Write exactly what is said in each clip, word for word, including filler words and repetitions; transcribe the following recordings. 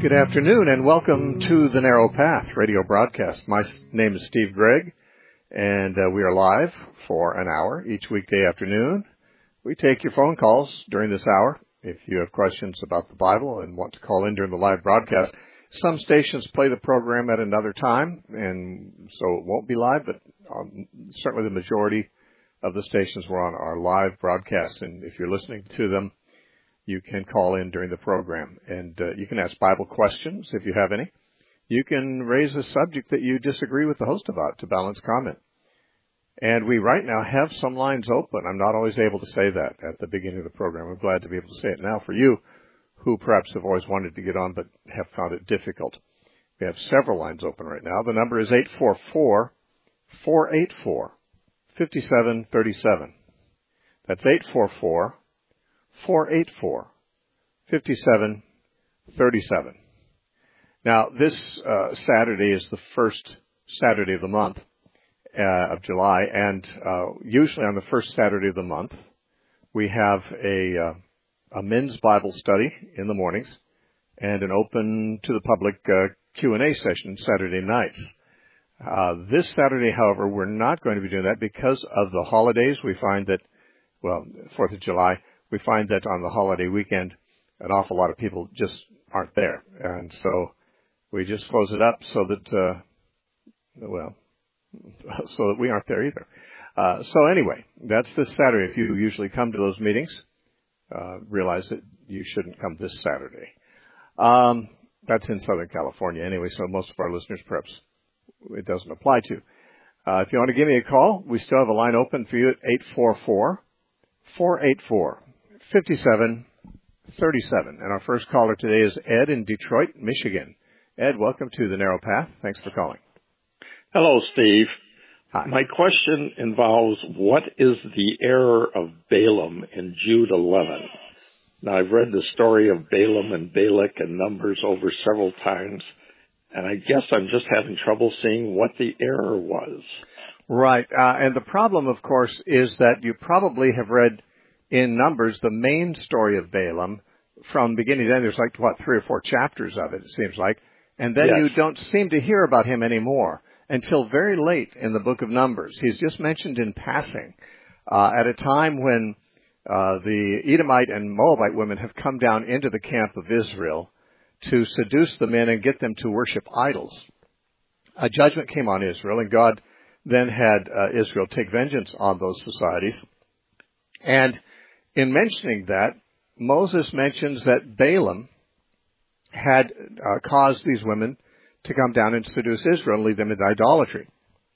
Good afternoon and welcome to the Narrow Path radio broadcast. My name is Steve Gregg, and uh, we are live for an hour each weekday afternoon. We take your phone calls during this hour if you have questions about the Bible and want to call in during the live broadcast. Some stations play the program at another time, and so it won't be live, but um, certainly the majority of the stations were on our live broadcast, and if you're listening to them, you can call in during the program, and uh, you can ask Bible questions if you have any. You can raise a subject that you disagree with the host about to balance comment. And we right now have some lines open. I'm not always able to say that at the beginning of the program. I'm glad to be able to say it now for you who perhaps have always wanted to get on but have found it difficult. We have several lines open right now. The number is eight four four, four eight four, five seven three seven. That's eight four four, four eight four, five seven three seven. Now, this uh, Saturday is the first Saturday of the month uh, of July, and uh, usually on the first Saturday of the month, we have a, uh, a men's Bible study in the mornings and an open to the public uh, Q and A session Saturday nights. Uh, this Saturday, however, we're not going to be doing that because of the holidays. We find that, well, fourth of July, we find that on the holiday weekend, an awful lot of people just aren't there. And so we just close it up so that, uh, well, so that we aren't there either. Uh, so anyway, that's this Saturday. If you usually come to those meetings, uh, realize that you shouldn't come this Saturday. Um, that's in Southern California anyway, so most of our listeners perhaps it doesn't apply to. Uh, if you want to give me a call, we still have a line open for you at eight four four, four eight four, five seven three seven. And our first caller today is Ed in Detroit, Michigan. Ed, welcome to the Narrow Path. Thanks for calling. Hello, Steve. Hi. My question involves what is the error of Balaam in Jude eleven? Now, I've read the story of Balaam and Balak and Numbers over several times, and I guess I'm just having trouble seeing what the error was. Right. Uh, and the problem, of course, is that you probably have read in Numbers the main story of Balaam from beginning to end. There's like, what, three or four chapters of it, it seems like. And then Yes. you don't seem to hear about him anymore until very late in the book of Numbers. He's just mentioned in passing uh, at a time when uh, the Edomite and Moabite women have come down into the camp of Israel to seduce the men and get them to worship idols. A judgment came on Israel, and God then had uh, Israel take vengeance on those societies. And in mentioning that, Moses mentions that Balaam had uh, caused these women to come down and seduce Israel and lead them into idolatry.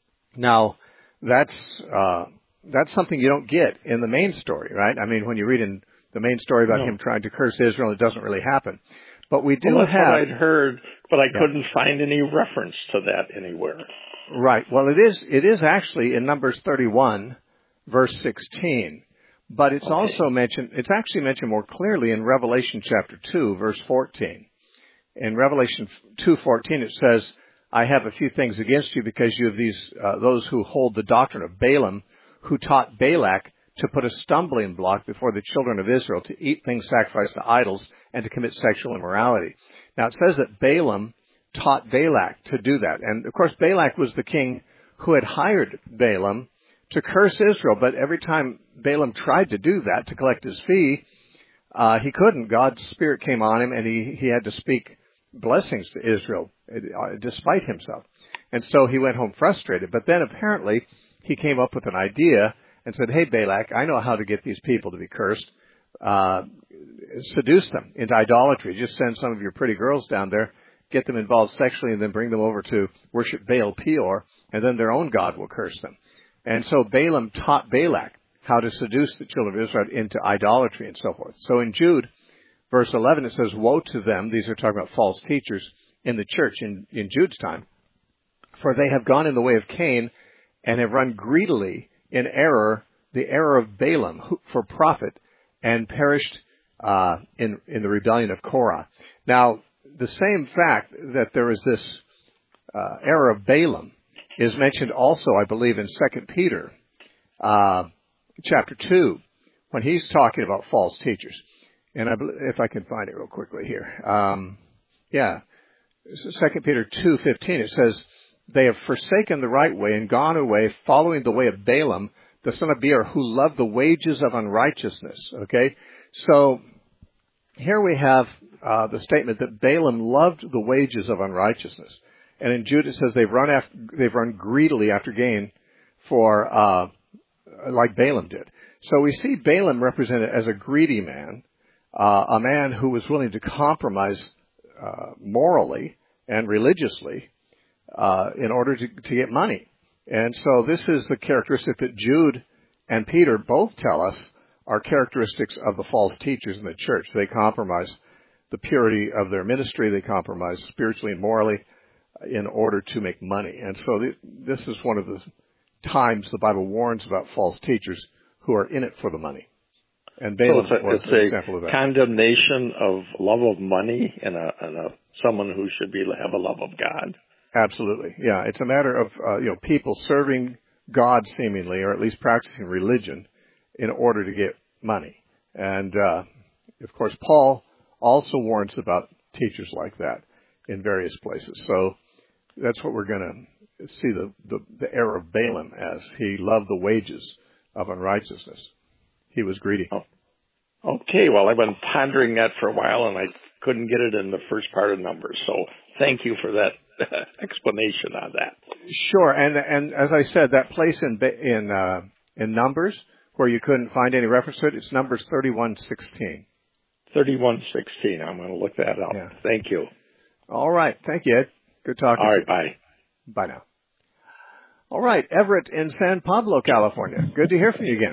Now, that's uh, that's something you don't get in the main story, right? I mean, when you read in the main story about No. him trying to curse Israel, it doesn't really happen. But we do well, that's have... what I'd heard, but I Yeah. couldn't find any reference to that anywhere. Right. Well, it is it is actually in Numbers thirty-one, verse sixteen. But it's Okay. also mentioned, it's actually mentioned more clearly in Revelation chapter two, verse fourteen. In Revelation two fourteen, it says, I have a few things against you because you have these, uh, those who hold the doctrine of Balaam, who taught Balak to put a stumbling block before the children of Israel to eat things sacrificed to idols and to commit sexual immorality. Now, it says that Balaam taught Balak to do that. And, of course, Balak was the king who had hired Balaam to curse Israel. But every time Balaam tried to do that, to collect his fee, uh, he couldn't. God's Spirit came on him, and he, he had to speak blessings to Israel, uh, despite himself. And so he went home frustrated. But then apparently he came up with an idea and said, hey, Balak, I know how to get these people to be cursed. Uh, seduce them into idolatry. Just send some of your pretty girls down there, get them involved sexually, and then bring them over to worship Baal Peor, and then their own God will curse them. And so Balaam taught Balak how to seduce the children of Israel into idolatry and so forth. So in Jude, verse eleven, it says, woe to them, these are talking about false teachers in the church in, in Jude's time, for they have gone in the way of Cain and have run greedily in error, the error of Balaam for profit, and perished uh, in, in the rebellion of Korah. Now, the same fact that there is this uh, error of Balaam is mentioned also, I believe, in Second Peter uh, chapter two, when he's talking about false teachers. And I, if I can find it real quickly here. Um, Yeah. Second Peter two fifteen, it says, they have forsaken the right way and gone away, following the way of Balaam, the son of Beor, who loved the wages of unrighteousness. Okay? So, here we have uh, the statement that Balaam loved the wages of unrighteousness. And in Jude it says they've run after, they've run greedily after gain for, uh, like Balaam did. So we see Balaam represented as a greedy man, uh, a man who was willing to compromise, uh, morally and religiously, uh, in order to, to get money. And so this is the characteristic that Jude and Peter both tell us are characteristics of the false teachers in the church. They compromise the purity of their ministry. They compromise spiritually and morally in order to make money. And so th- this is one of the times the Bible warns about false teachers who are in it for the money. And Balaam so it's a, was it's an a example of that. Condemnation of love of money and a, and a someone who should be have a love of God. Absolutely, yeah. It's a matter of uh, you know people serving God seemingly, or at least practicing religion, in order to get money. And uh, of course, Paul also warns about teachers like that in various places. So that's what we're going to see the, the the error of Balaam as. He loved the wages of unrighteousness. He was greedy. Oh. Okay, well, I've been pondering that for a while, and I couldn't get it in the first part of Numbers. So thank you for that explanation on that. Sure, and and as I said, that place in in uh, in Numbers where you couldn't find any reference to it, it's Numbers thirty-one sixteen. thirty-one sixteen. I'm going to look that up. Yeah. Thank you. All right. Thank you, Ed. Good talking All to right, you. bye. Bye now. All right, Everett in San Pablo, California. Good to hear from you again.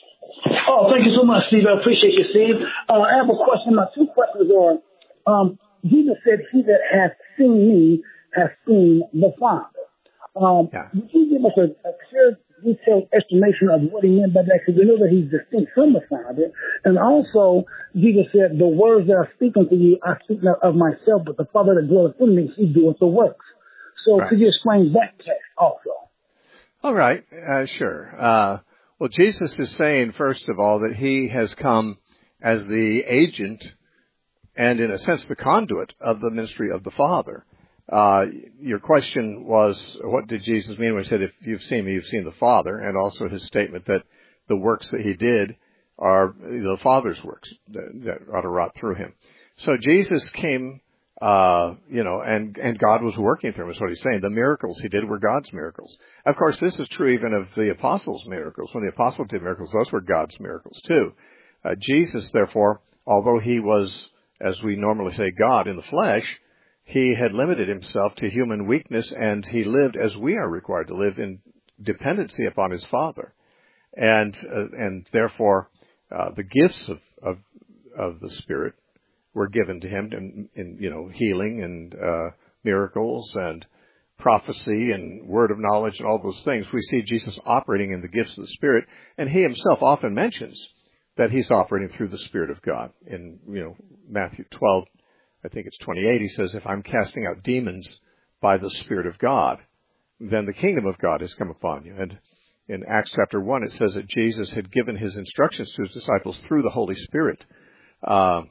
Oh, thank you so much, Steve. I appreciate you, Steve. Uh, I have a question. My two questions are, um, Jesus said, he that has seen me has seen the Father. Um, yeah. Would you give us a, a clear, detailed explanation of what he meant by that? Because we know that he's distinct from the Father. And also, Jesus said, the words that I speak unto you, I speak not of myself, but the Father that dwelleth in me, he doeth the works. So right. could you explain that text also? All right. Uh, sure. Uh, well, Jesus is saying, first of all, that he has come as the agent and, in a sense, the conduit of the ministry of the Father. Uh, your question was, what did Jesus mean when he said, if you've seen me, you've seen the Father, and also his statement that the works that he did are the Father's works that, that ought to wrought through him. So Jesus came, uh, you know, and, and God was working through him, is what he's saying. The miracles he did were God's miracles. Of course, this is true even of the apostles' miracles. When the apostles did miracles, those were God's miracles too. Uh, Jesus, therefore, although he was, as we normally say, God in the flesh, he had limited himself to human weakness, and he lived as we are required to live, in dependency upon his Father. And uh, and therefore, uh, the gifts of, of of the Spirit were given to him in, in you know, healing and uh, miracles and prophecy and word of knowledge and all those things. We see Jesus operating in the gifts of the Spirit, and he himself often mentions that he's operating through the Spirit of God. In, you know, Matthew twelve, I think it's twenty-eight, he says, if I'm casting out demons by the Spirit of God, then the kingdom of God has come upon you. And in Acts chapter one, it says that Jesus had given his instructions to his disciples through the Holy Spirit. Uh,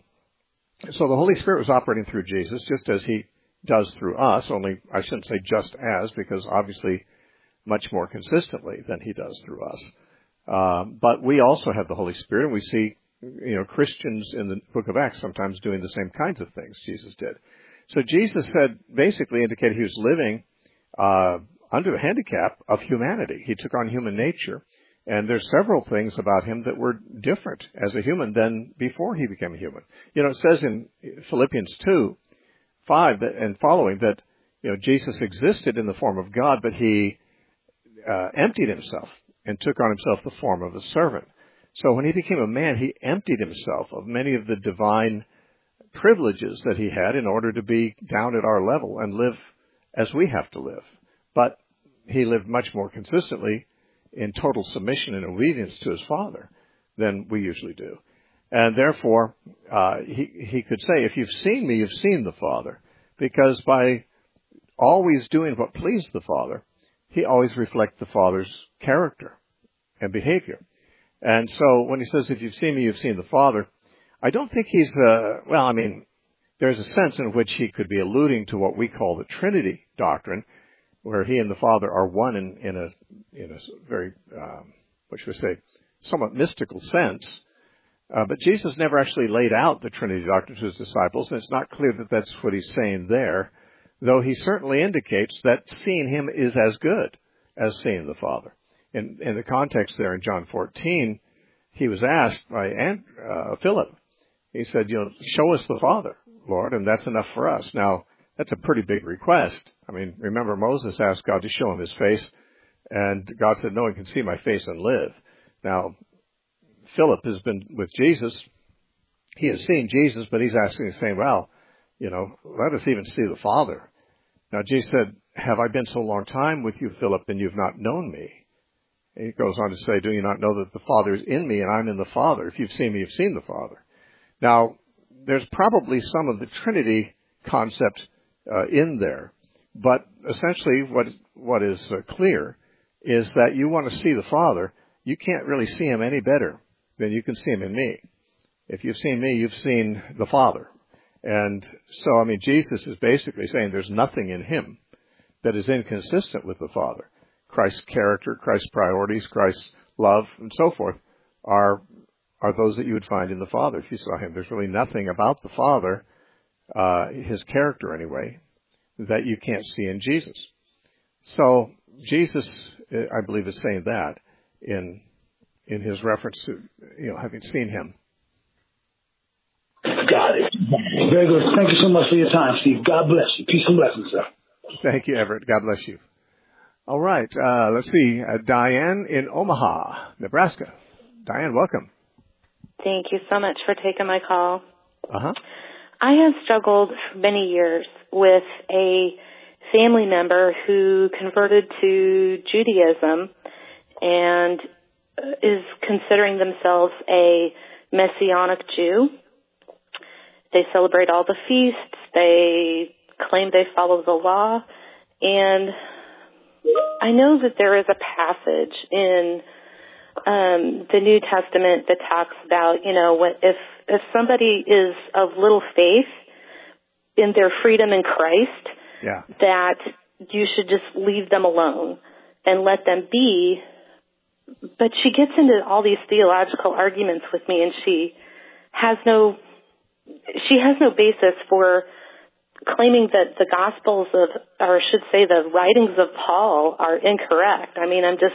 so the Holy Spirit was operating through Jesus, just as he does through us, only I shouldn't say just as, because obviously much more consistently than he does through us. Uh, but we also have the Holy Spirit, and we see, you know, Christians in the book of Acts sometimes doing the same kinds of things Jesus did. So Jesus had basically indicated he was living uh, under the handicap of humanity. He took on human nature, and there's several things about him that were different as a human than before he became a human. You know, it says in Philippians two, five and following that, you know, Jesus existed in the form of God, but he uh, emptied himself and took on himself the form of a servant. So when he became a man, he emptied himself of many of the divine privileges that he had in order to be down at our level and live as we have to live. But he lived much more consistently in total submission and obedience to his Father than we usually do. And therefore, uh, he, he could say, if you've seen me, you've seen the Father. Because by always doing what pleased the Father, he always reflected the Father's character and behavior. And so when he says, if you've seen me, you've seen the Father, I don't think he's, uh, well, I mean, there's a sense in which he could be alluding to what we call the Trinity doctrine, where he and the Father are one in, in a in a very, um, what should we say, somewhat mystical sense. Uh, but Jesus never actually laid out the Trinity doctrine to his disciples, and it's not clear that that's what he's saying there, though he certainly indicates that seeing him is as good as seeing the Father. In, in the context there in John fourteen, he was asked by Aunt, uh, Philip, he said, you know, show us the Father, Lord, and that's enough for us. Now, that's a pretty big request. I mean, remember Moses asked God to show him his face, and God said, no one can see my face and live. Now, Philip has been with Jesus. He has seen Jesus, but he's asking, saying, well, you know, let us even see the Father. Now, Jesus said, have I been so long time with you, Philip, and you've not known me? And he goes on to say, do you not know that the Father is in me and I'm in the Father? If you've seen me, you've seen the Father. Now, there's probably some of the Trinity concept uh, in there, but essentially what what is uh, clear is that you want to see the Father, you can't really see him any better than you can see him in me. If you've seen me, you've seen the Father. And so, I mean, Jesus is basically saying there's nothing in him that is inconsistent with the Father. Christ's character, Christ's priorities, Christ's love, and so forth are are those that you would find in the Father if you saw him. There's really nothing about the Father, uh, his character anyway, that you can't see in Jesus. So Jesus, I believe, is saying that in in his reference to, you know, having seen him. Got it. Very good. Thank you so much for your time, Steve. God bless you. Peace and blessings, sir. Thank you, Everett. God bless you. All right. Uh, let's see. Uh, Diane in Omaha, Nebraska. Diane, welcome. Thank you so much for taking my call. Uh-huh. I have struggled for many years with a family member who converted to Judaism and is considering themselves a Messianic Jew. They celebrate all the feasts. They claim they follow the law. And I know that there is a passage in um, the New Testament that talks about, you know, what, if, if somebody is of little faith in their freedom in Christ, yeah. that you should just leave them alone and let them be. But she gets into all these theological arguments with me, and she has no, she has no basis for claiming that the Gospels of, or I should say the writings of Paul are incorrect. I mean, I'm just,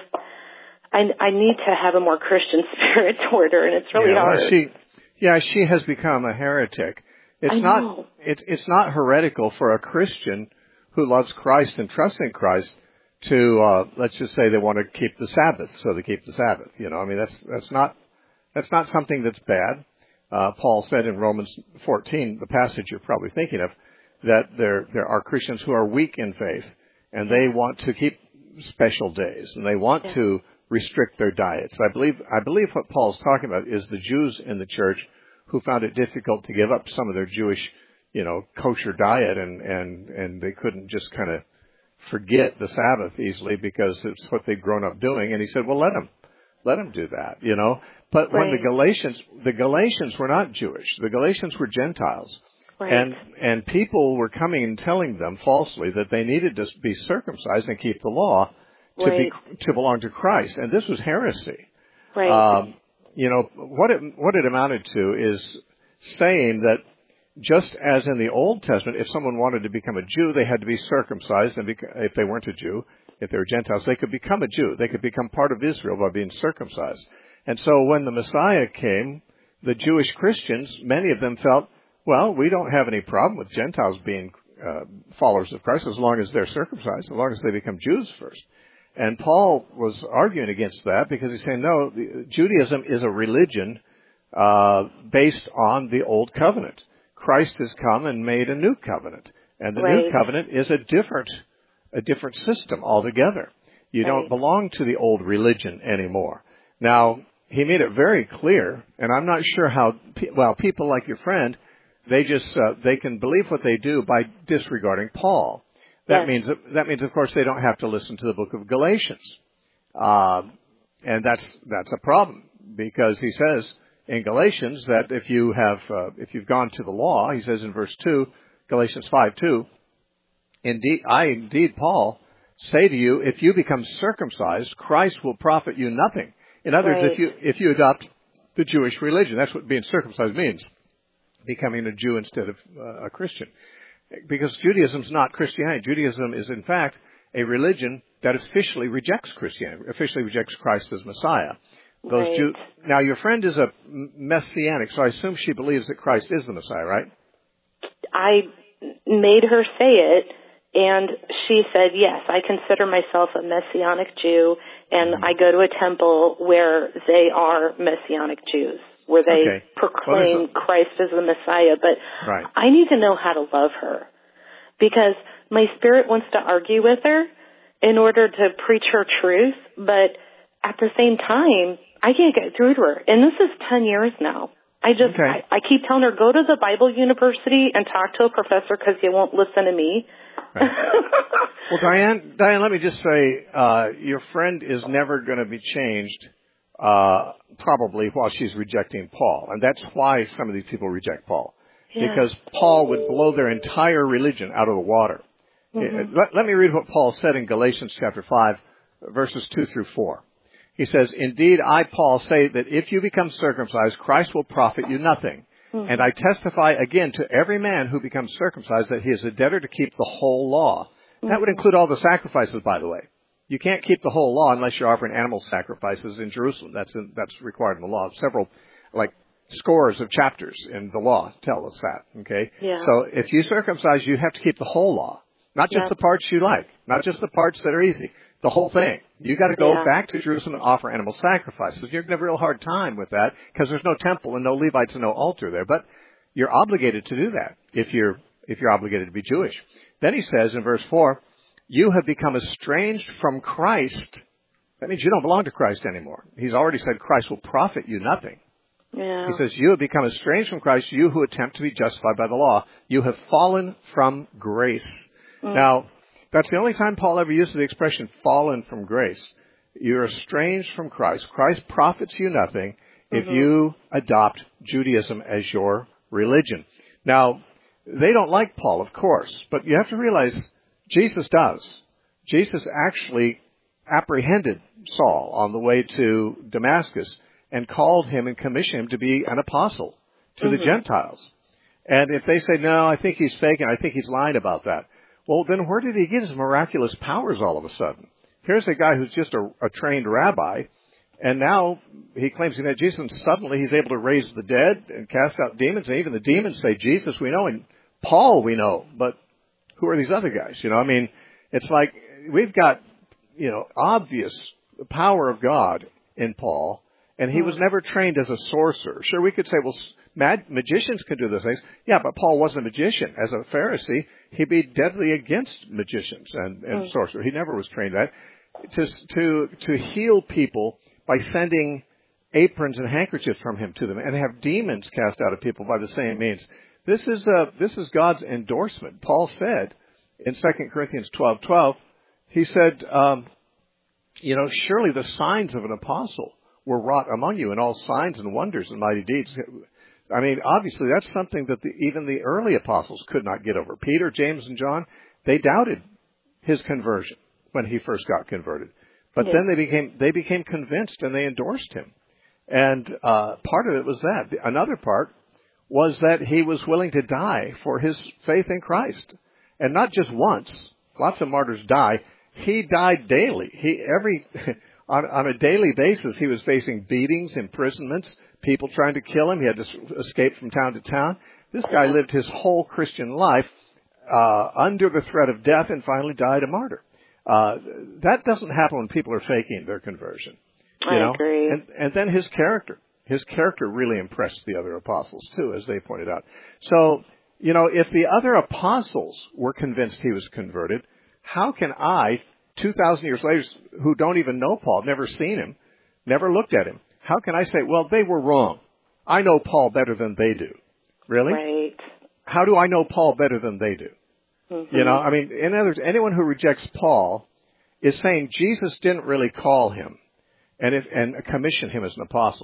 I, I need to have a more Christian spirit toward her, and it's really yeah, hard. Well, she, yeah, she has become a heretic. It's I not, know. it's it's not heretical for a Christian who loves Christ and trusts in Christ to, uh, let's just say they want to keep the Sabbath, so they keep the Sabbath. You know, I mean, that's that's not that's not something that's bad. Uh, Paul said in Romans fourteen, the passage you're probably thinking of, that there there are Christians who are weak in faith, and they want to keep special days, and they want yeah. to restrict their diets. I believe I believe what Paul's talking about is the Jews in the church who found it difficult to give up some of their Jewish, you know, kosher diet, and and and they couldn't just kind of forget the Sabbath easily because it's what they'd grown up doing. And he said, well, let them let them do that, you know. But right. when the Galatians the Galatians were not Jewish, the Galatians were Gentiles. Right. And and people were coming and telling them falsely that they needed to be circumcised and keep the law to right. be to belong to Christ, and this was heresy. Right. Um, you know what it what it amounted to is saying that just as in the Old Testament, if someone wanted to become a Jew, they had to be circumcised, and bec- if they weren't a Jew, if they were Gentiles, they could become a Jew. They could become part of Israel by being circumcised. And so when the Messiah came, the Jewish Christians, many of them felt, well, we don't have any problem with Gentiles being uh, followers of Christ as long as they're circumcised, as long as they become Jews first. And Paul was arguing against that because he's saying, no, the, Judaism is a religion uh, based on the Old Covenant. Christ has come and made a new covenant, and the right. new covenant is a different, a different system altogether. You right. don't belong to the old religion anymore. Now, he made it very clear, and I'm not sure how, well, people like your friend, they just, uh, they can believe what they do by disregarding Paul. That yes. means, that means, of course, they don't have to listen to the book of Galatians. Uh, and that's, that's a problem, because he says, in Galatians that if you have, uh, if you've gone to the law, he says in verse two, Galatians five two, indeed, I indeed, Paul, say to you, if you become circumcised, Christ will profit you nothing. In other words, right. if you, if you adopt the Jewish religion, that's what being circumcised means, becoming a Jew instead of uh, a Christian. Because Judaism is not Christianity. Judaism is, in fact, a religion that officially rejects Christianity, officially rejects Christ as Messiah. Those right. Jew- now, your friend is a messianic, so I assume she believes that Christ is the Messiah, right? I made her say it, and she said, yes, I consider myself a Messianic Jew, and mm-hmm. I go to a temple where they are Messianic Jews, where they okay. proclaim well, a- Christ as the Messiah. But right. I need to know how to love her, because my spirit wants to argue with her in order to preach her truth, but at the same time, I can't get through to her. And this is ten years now. I just, okay. I, I keep telling her, go to the Bible University and talk to a professor because you won't listen to me. Right. Well, Diane, Diane, let me just say, uh, your friend is never going to be changed, uh, probably while she's rejecting Paul. And that's why some of these people reject Paul. Yeah. Because Paul would blow their entire religion out of the water. Mm-hmm. Let, let me read what Paul said in Galatians chapter five, verses two through four. He says, indeed, I, Paul, say that if you become circumcised, Christ will profit you nothing. Mm-hmm. And I testify again to every man who becomes circumcised that he is a debtor to keep the whole law. Mm-hmm. That would include all the sacrifices, by the way. You can't keep the whole law unless you're offering animal sacrifices in Jerusalem. That's in, that's required in the law. Several, like, scores of chapters in the law tell us that, okay? Yeah. So if you circumcise, you have to keep the whole law. Not just yeah. the parts you like. Not just the parts that are easy. The whole thing. You got to go yeah. back to Jerusalem and offer animal sacrifices. You're going to have a real hard time with that because there's no temple and no Levites and no altar there. But you're obligated to do that if you're if you're obligated to be Jewish. Then he says in verse four, you have become estranged from Christ. That means you don't belong to Christ anymore. He's already said Christ will profit you nothing. Yeah. He says, you have become estranged from Christ, you who attempt to be justified by the law. You have fallen from grace. Mm. Now, that's the only time Paul ever uses the expression fallen from grace. You're estranged from Christ. Christ profits you nothing mm-hmm. if you adopt Judaism as your religion. Now, they don't like Paul, of course, but you have to realize Jesus does. Jesus actually apprehended Saul on the way to Damascus and called him and commissioned him to be an apostle to mm-hmm. the Gentiles. And if they say, no, I think he's faking, I think he's lying about that. Well, then where did he get his miraculous powers all of a sudden? Here's a guy who's just a, a trained rabbi, and now he claims he met Jesus, and suddenly he's able to raise the dead and cast out demons, and even the demons say, Jesus we know, and Paul we know, but who are these other guys? You know, I mean, it's like we've got, you know, obvious power of God in Paul, and he was never trained as a sorcerer. Sure, we could say, well, mag- magicians can do those things. Yeah, but Paul wasn't a magician. As a Pharisee, he'd be deadly against magicians and, and mm. sorcerer. He never was trained that. To, to, to heal people by sending aprons and handkerchiefs from him to them and have demons cast out of people by the same means. This is, uh, this is God's endorsement. Paul said in Second Corinthians twelve twelve, he said, um, you know, surely the signs of an apostle were wrought among you, and all signs and wonders and mighty deeds. I mean, obviously, that's something that the, even the early apostles could not get over. Peter, James, and John, they doubted his conversion when he first got converted. But yeah. then they became they became convinced, and they endorsed him. And uh, part of it was that. Another part was that he was willing to die for his faith in Christ. And not just once. Lots of martyrs die. He died daily. He every... On, on a daily basis, he was facing beatings, imprisonments, people trying to kill him. He had to escape from town to town. This guy lived his whole Christian life uh, under the threat of death and finally died a martyr. Uh, that doesn't happen when people are faking their conversion. You I know? agree. And, and then his character. His character really impressed the other apostles, too, as they pointed out. So, you know, if the other apostles were convinced he was converted, how can I... two thousand years later, who don't even know Paul, never seen him, never looked at him. How can I say, well, they were wrong. I know Paul better than they do. Really? Right. How do I know Paul better than they do? Mm-hmm. You know, I mean, in other words, anyone who rejects Paul is saying Jesus didn't really call him and if, and commission him as an apostle.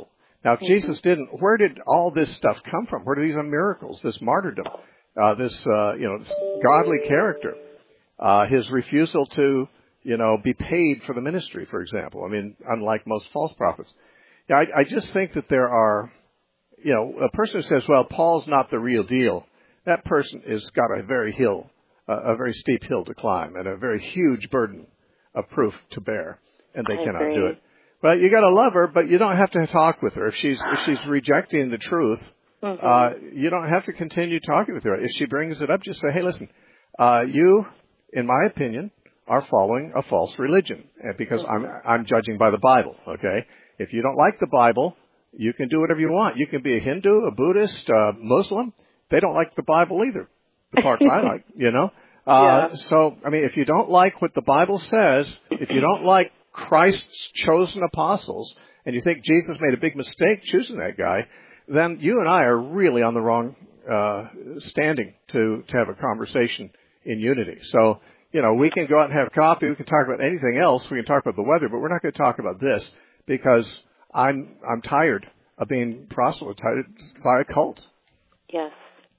Now, if Jesus didn't, where did all this stuff come from? Where do these miracles, this martyrdom, uh, this, uh, you know, this godly character, uh, his refusal to, you know, be paid for the ministry, for example? I mean, unlike most false prophets. Yeah, I, I just think that there are, you know, a person who says, well, Paul's not the real deal, that person has got a very hill, uh, a very steep hill to climb and a very huge burden of proof to bear, and they I cannot agree. do it. Well, you got to love her, but you don't have to talk with her. If she's if she's rejecting the truth, mm-hmm. uh, you don't have to continue talking with her. If she brings it up, just say, hey, listen, uh, you, in my opinion, are following a false religion, because mm-hmm. I'm I'm judging by the Bible, okay? If you don't like the Bible, you can do whatever you want. You can be a Hindu, a Buddhist, a Muslim. They don't like the Bible either, the parts I like, you know? Uh, yeah. So, I mean, if you don't like what the Bible says, if you don't like Christ's chosen apostles, and you think Jesus made a big mistake choosing that guy, then you and I are really on the wrong uh standing to, to have a conversation in unity. So, you know, we can go out and have coffee, we can talk about anything else, we can talk about the weather, but we're not going to talk about this, because I'm I'm tired of being proselytized by a cult. Yes.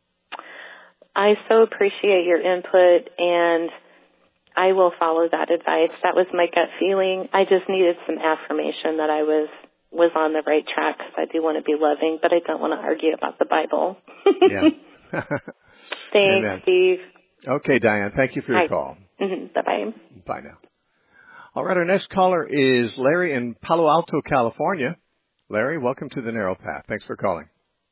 I so appreciate your input, and I will follow that advice. That was my gut feeling. I just needed some affirmation that I was was on the right track, because I do want to be loving, but I don't want to argue about the Bible. Yeah. Thanks, Amen. Steve. Okay, Diane. Thank you for your Hi. call. Mm-hmm. Bye-bye. Bye now. All right, our next caller is Larry in Palo Alto, California. Larry, welcome to the Narrow Path. Thanks for calling.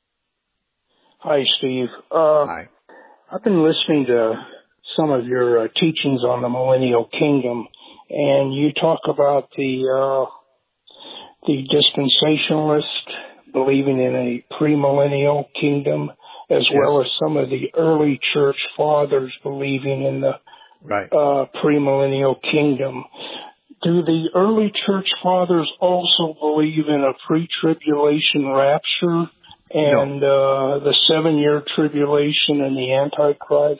Hi, Steve. Uh, Hi. I've been listening to some of your uh, teachings on the millennial kingdom, and you talk about the uh, the dispensationalist believing in a premillennial kingdom, as yes. well as some of the early church fathers believing in the right. uh, premillennial kingdom. Do the early church fathers also believe in a pre-tribulation rapture and no. uh, the seven-year tribulation and the Antichrist?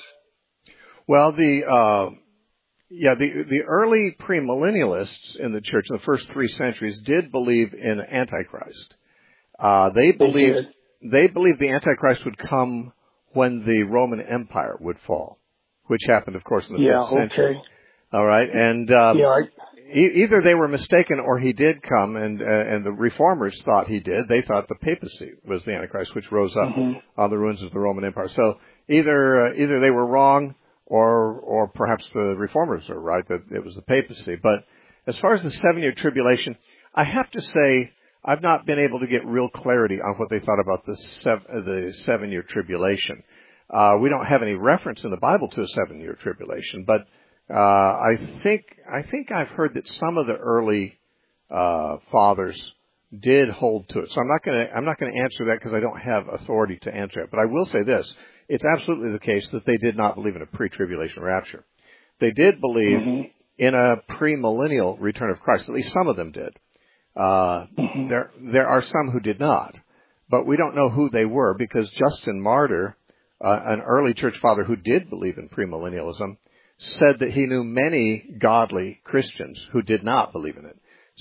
Well, the uh, yeah, the the early premillennialists in the church in the first three centuries did believe in Antichrist. Uh, they believed they, they believed the Antichrist would come when the Roman Empire would fall, which happened, of course, in the yeah, fifth century. Okay. All right, and um, yeah, I, e- either they were mistaken or he did come, and uh, and the reformers thought he did. They thought the papacy was the Antichrist, which rose up mm-hmm. on the ruins of the Roman Empire. So either uh, either they were wrong, or or perhaps the reformers are right that it was the papacy. But as far as the seven-year tribulation, I have to say I've not been able to get real clarity on what they thought about the sev- the seven-year tribulation. Uh, we don't have any reference in the Bible to a seven-year tribulation, but uh, I think I think I've heard that some of the early uh, fathers did hold to it. So I'm not going to I'm not going to answer that because I don't have authority to answer it. But I will say this: it's absolutely the case that they did not believe in a pre-tribulation rapture. They did believe mm-hmm. in a premillennial return of Christ. At least some of them did. Uh, mm-hmm. There there are some who did not, but we don't know who they were because Justin Martyr, uh, an early church father who did believe in premillennialism, said that he knew many godly Christians who did not believe in it.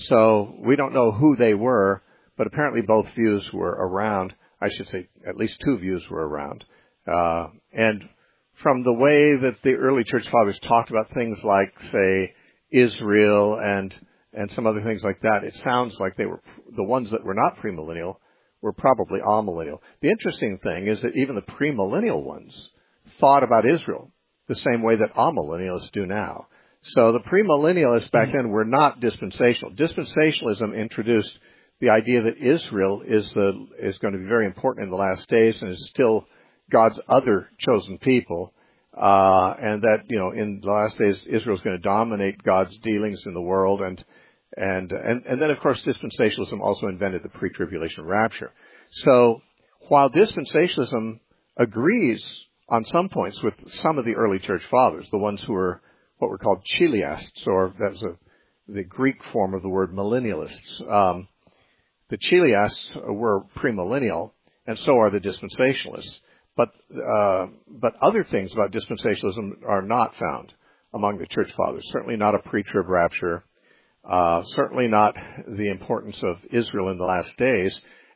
So we don't know who they were, but apparently both views were around. I should say at least two views were around. Uh, and from the way that the early church fathers talked about things like, say, Israel and and some other things like that, it sounds like they were the ones that were not premillennial were probably amillennial. The interesting thing is that even the premillennial ones thought about Israel the same way that amillennialists do now. So the premillennialists back then were not dispensational. Dispensationalism introduced the idea that Israel is the is going to be very important in the last days and is still God's other chosen people, uh, and that, you know, in the last days Israel is going to dominate God's dealings in the world, and and and and then of course dispensationalism also invented the pre-tribulation rapture. So while dispensationalism agrees on some points with some of the early church fathers, the ones who were what were called chiliasts, or that was a, the Greek form of the word millennialists. Um, the chiliasts were premillennial, and so are the dispensationalists. But uh, but other things about dispensationalism are not found among the church fathers. Certainly not a pre-trib rapture. Uh, certainly not the importance of Israel in the last days.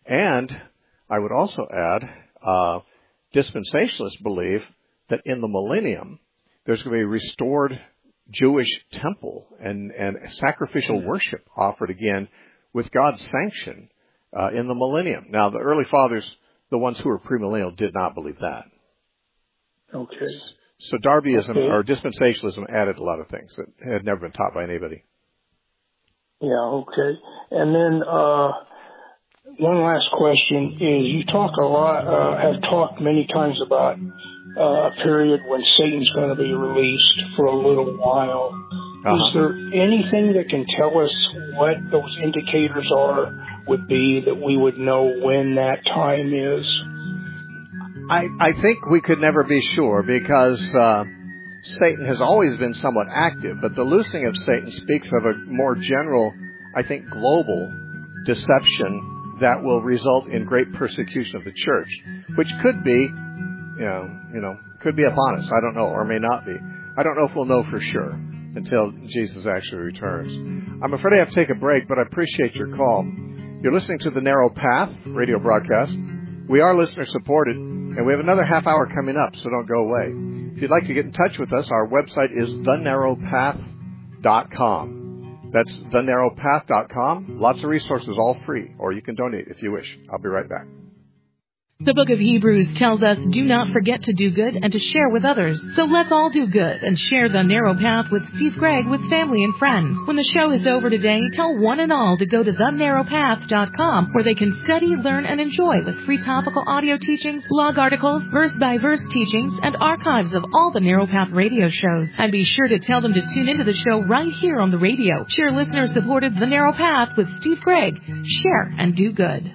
And I would also add, uh, dispensationalists believe that in the millennium, there's going to be a restored Jewish temple and, and sacrificial worship offered again with God's sanction uh, in the millennium. Now, the early fathers, the ones who were premillennial, did not believe that. Okay. So Darbyism okay. or dispensationalism added a lot of things that had never been taught by anybody. Yeah, okay. And then uh, one last question is, you talk a lot, uh, have talked many times about uh, a period when Satan's going to be released for a little while. Uh-huh. Is there anything that can tell us what those indicators are, would be, that we would know when that time is? I, I think we could never be sure because uh, Satan has always been somewhat active, but the loosing of Satan speaks of a more general, I think, global deception that will result in great persecution of the church, which could be, you know, you know, could be upon us. I don't know, or may not be. I don't know if we'll know for sure until Jesus actually returns. I'm afraid I have to take a break, but I appreciate your call. You're listening to the Narrow Path radio broadcast. We are listener supported, and we have another half hour coming up, so don't go away. If you'd like to get in touch with us, our website is the narrow path dot com. That's the narrow path dot com. Lots of resources, all free, or you can donate if you wish. I'll be right back. The book of Hebrews tells us, do not forget to do good and to share with others. So let's all do good and share the narrow path with Steve Gregg with family and friends. When the show is over today, tell one and all to go to the narrow path dot com, where they can study, learn, and enjoy with free topical audio teachings, blog articles, verse-by-verse teachings, and archives of all the Narrow Path radio shows. And be sure to tell them to tune into the show right here on the radio. Share listener-supported The Narrow Path with Steve Gregg. Share and do good.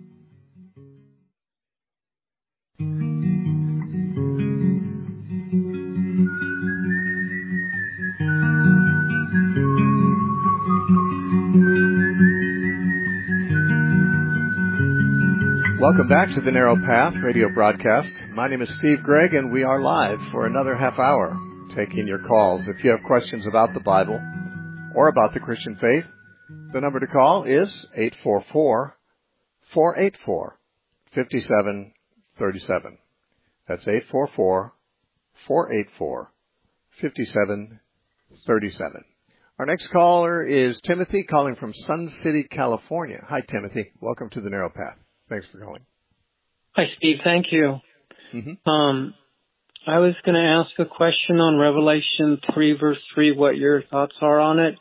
Welcome back to the Narrow Path radio broadcast. My name is Steve Gregg, and we are live for another half hour taking your calls. If you have questions about the Bible or about the Christian faith, the number to call is eight four four, four eight four, five seven three seven. That's eight four four, four eight four, five seven three seven. Our next caller is Timothy, calling from Sun City, California. Hi, Timothy. Welcome to the Narrow Path. Thanks for calling. Hi, Steve. Thank you. Mm-hmm. Um, I was going to ask a question on Revelation three, verse three, what your thoughts are on it.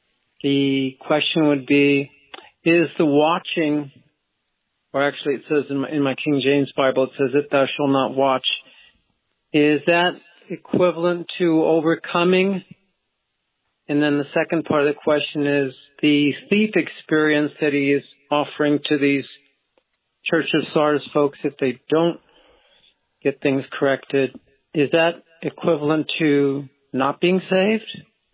The question would be, is the watching, or actually it says in my, in my King James Bible, it says that thou shalt not watch, is that equivalent to overcoming? And then the second part of the question is the thief experience that he is offering to these Church of Sardis folks, if they don't get things corrected, is that equivalent to not being saved?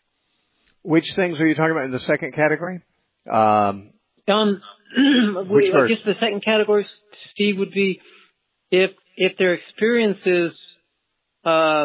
Which things are you talking about in the second category? Um, um, which I verse? guess the second category, Steve, would be if if their experience is uh,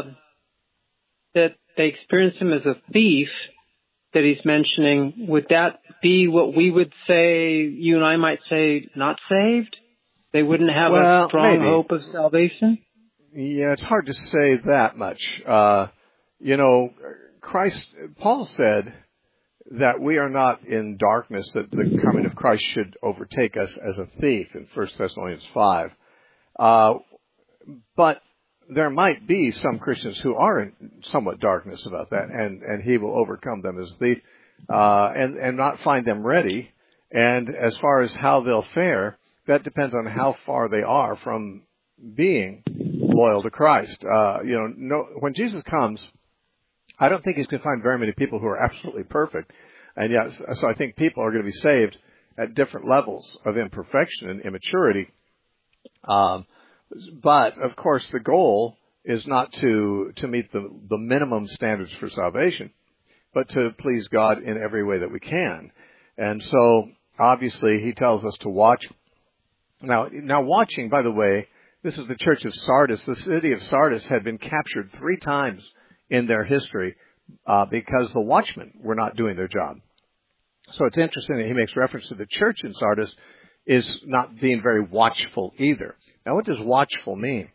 that they experience him as a thief that he's mentioning, would that be what we would say, you and I might say, not saved? They wouldn't have well, a strong maybe. hope of salvation? Yeah, it's hard to say that much. Uh, you know, Christ, Paul said that we are not in darkness, that the coming of Christ should overtake us as a thief in First Thessalonians five. Uh, but there might be some Christians who are in somewhat darkness about that, and, and he will overcome them as a thief, uh, and, and not find them ready. And as far as how they'll fare, that depends on how far they are from being loyal to Christ. Uh, you know, no, when Jesus comes, I don't think he's going to find very many people who are absolutely perfect. And yes, so I think people are going to be saved at different levels of imperfection and immaturity. Um, but of course, the goal is not to, to meet the, the minimum standards for salvation, but to please God in every way that we can. And so obviously he tells us to watch. Now, now watching, by the way, this is the church of Sardis. The city of Sardis had been captured three times in their history uh, because the watchmen were not doing their job. So it's interesting that he makes reference to the church in Sardis is not being very watchful either. Now, what does watchful mean?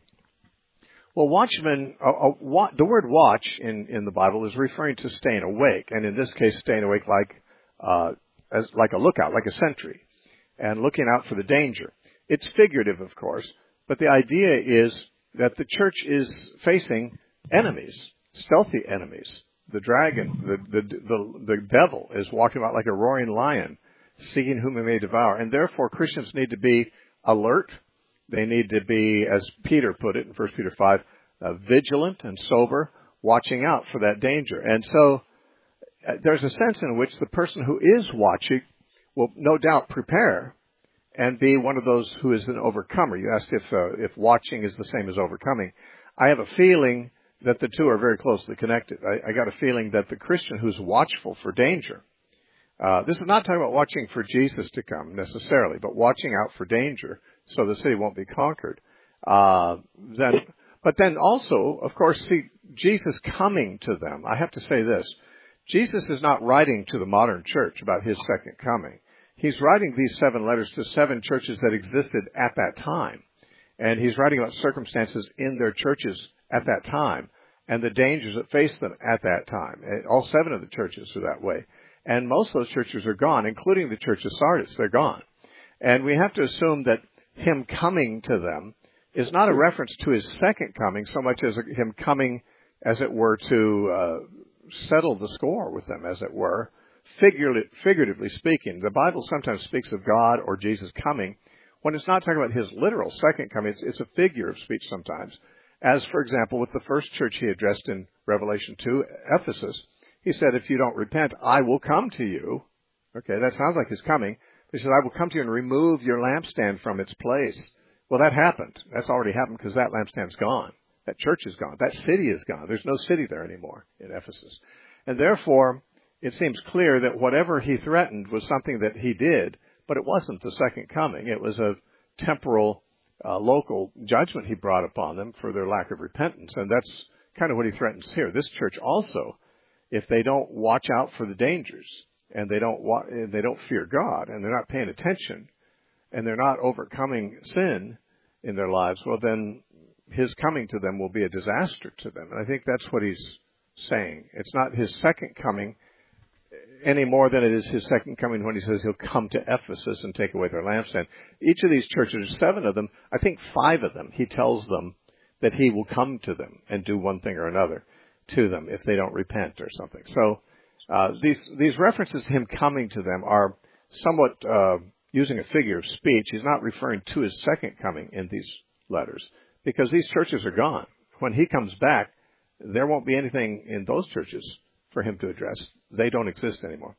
Well, watchman, uh, uh, wa- the word watch in, in the Bible is referring to staying awake, and in this case, staying awake like uh, as like a lookout, like a sentry, and looking out for the danger. It's figurative, of course, but the idea is that the church is facing enemies, stealthy enemies. The dragon, the, the the the devil is walking about like a roaring lion, seeking whom he may devour. And therefore, Christians need to be alert. They need to be, as Peter put it in First Peter five, uh, vigilant and sober, watching out for that danger. And so uh, there's a sense in which the person who is watching will no doubt prepare and be one of those who is an overcomer. You asked if uh, if watching is the same as overcoming. I have a feeling that the two are very closely connected. I, I got a feeling that the Christian who's watchful for danger, uh, this is not talking about watching for Jesus to come necessarily, but watching out for danger so the city won't be conquered. Uh, then, but then also, of course, see, Jesus coming to them. I have to say this. Jesus is not writing to the modern church about his second coming. He's writing these seven letters to seven churches that existed at that time. And he's writing about circumstances in their churches at that time and the dangers that face them at that time. All seven of the churches are that way. And most of those churches are gone, including the church of Sardis. They're gone. And we have to assume that him coming to them is not a reference to his second coming so much as him coming, as it were, to uh, settle the score with them, as it were, figuratively, figuratively speaking. The Bible sometimes speaks of God or Jesus coming when it's not talking about his literal second coming. It's, it's a figure of speech sometimes. As, for example, with the first church he addressed in Revelation two, Ephesus, he said, if you don't repent, I will come to you. Okay, that sounds like his coming. He said, I will come to you and remove your lampstand from its place. Well, that happened. That's already happened because that lampstand's gone. That church is gone. That city is gone. There's no city there anymore in Ephesus. And therefore, it seems clear that whatever he threatened was something that he did, but it wasn't the second coming. It was a temporal, uh, local judgment he brought upon them for their lack of repentance. And that's kind of what he threatens here. This church also, if they don't watch out for the dangers, and they don't wa- they don't fear God, and they're not paying attention, and they're not overcoming sin in their lives, well, then his coming to them will be a disaster to them. And I think that's what he's saying. It's not his second coming any more than it is his second coming when he says he'll come to Ephesus and take away their lampstand. Each of these churches, seven of them, I think five of them, he tells them that he will come to them and do one thing or another to them if they don't repent or something. So uh, these these references to him coming to them are somewhat uh, using a figure of speech. He's not referring to his second coming in these letters because these churches are gone. When he comes back, there won't be anything in those churches for him to address. They don't exist anymore.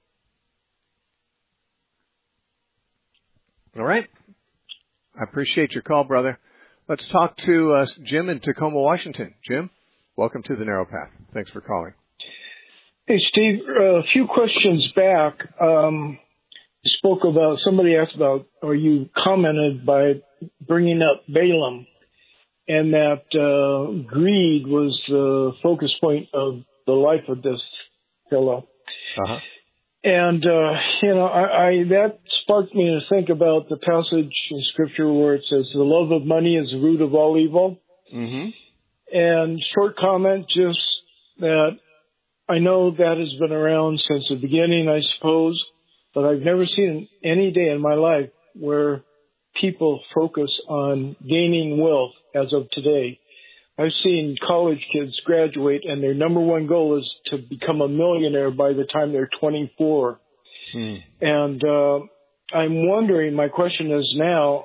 All right. I appreciate your call, brother. Let's talk to uh, Jim in Tacoma, Washington. Jim, welcome to the Narrow Path. Thanks for calling. Hey, Steve, uh, a few questions back. Um, you spoke about, somebody asked about, or you commented by bringing up Balaam, and that uh, greed was the focus point of the life of this fellow. Uh-huh. And, uh, you know, I, I that sparked me to think about the passage in Scripture where it says, the love of money is the root of all evil. Mm-hmm. And short comment, just that I know that has been around since the beginning, I suppose, but I've never seen any day in my life where people focus on gaining wealth as of today. I've seen college kids graduate and their number one goal is to become a millionaire by the time they're twenty-four. Hmm. And uh, I'm wondering, my question is now,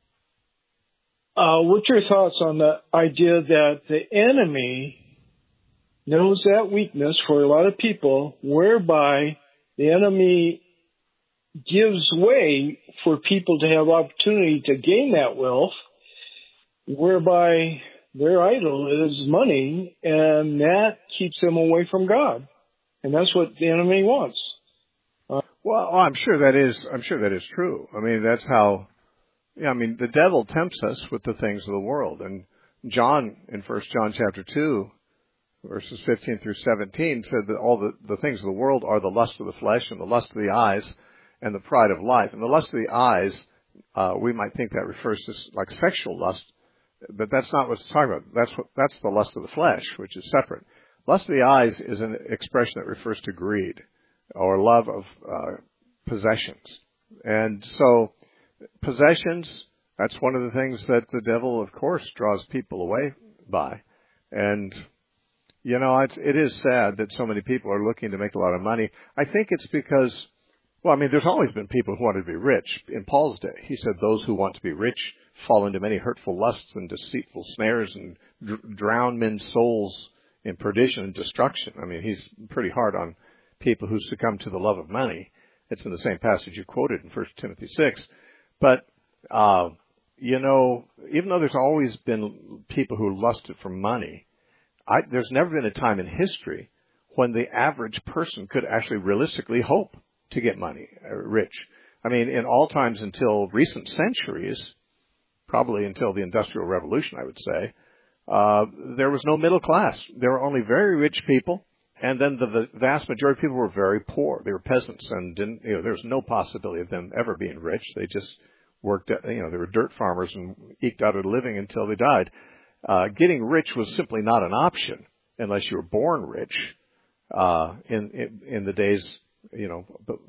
uh, what's your thoughts on the idea that the enemy knows that weakness for a lot of people, whereby the enemy gives way for people to have opportunity to gain that wealth, whereby their idol is money, and that keeps them away from God. And that's what the enemy wants. Uh, well, I'm sure that is, I'm sure that is true. I mean, that's how, yeah, I mean, the devil tempts us with the things of the world. And John, in First John chapter two, verses fifteen through seventeen, said that all the, the things of the world are the lust of the flesh and the lust of the eyes and the pride of life. And the lust of the eyes uh, we might think that refers to like sexual lust, but that's not what it's talking about. That's what, that's the lust of the flesh, which is separate. Lust of the eyes is an expression that refers to greed or love of uh, possessions. And so possessions, that's one of the things that the devil, of course, draws people away by. And, you know, it's, it is sad that so many people are looking to make a lot of money. I think it's because, well, I mean, there's always been people who wanted to be rich. In Paul's day, he said those who want to be rich fall into many hurtful lusts and deceitful snares and dr- drown men's souls in perdition and destruction. I mean, he's pretty hard on people who succumb to the love of money. It's in the same passage you quoted in First Timothy six. But, uh, you know, even though there's always been people who lusted for money, I, there's never been a time in history when the average person could actually realistically hope to get money, uh, rich. I mean, in all times until recent centuries, probably until the Industrial Revolution, I would say, uh, there was no middle class. There were only very rich people, and then the, the vast majority of people were very poor. They were peasants, and didn't, you know, there was no possibility of them ever being rich. They just worked at, you know, they were dirt farmers and eked out a living until they died. Uh, getting rich was simply not an option unless you were born rich, uh, in, in, in the days, you know,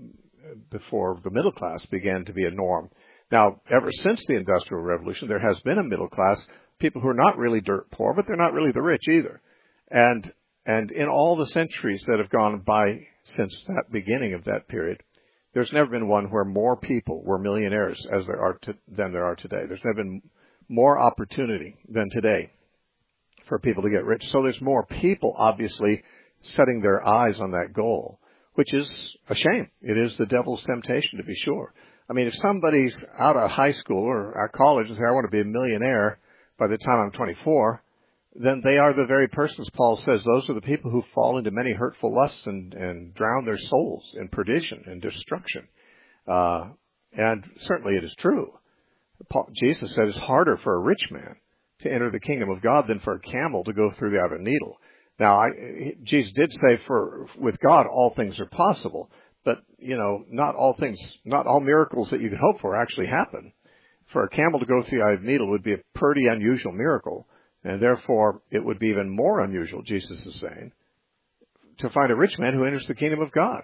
before the middle class began to be a norm. Now, ever since the Industrial Revolution, there has been a middle class, people who are not really dirt poor, but they're not really the rich either. And, and in all the centuries that have gone by since that beginning of that period, there's never been one where more people were millionaires as there are to, than there are today. There's never been more opportunity than today for people to get rich. So there's more people, obviously, setting their eyes on that goal, which is a shame. It is the devil's temptation, to be sure. I mean, if somebody's out of high school or out of college and say, I want to be a millionaire by the time I'm twenty-four, then they are the very persons, Paul says, those are the people who fall into many hurtful lusts and, and drown their souls in perdition and destruction. Uh, and certainly it is true. Paul, Jesus said it's harder for a rich man to enter the kingdom of God than for a camel to go through the eye of a needle. Now, I, Jesus did say for with God all things are possible, but, you know, not all things, not all miracles that you could hope for actually happen. For a camel to go through the eye of a needle would be a pretty unusual miracle, and therefore it would be even more unusual, Jesus is saying, to find a rich man who enters the kingdom of God.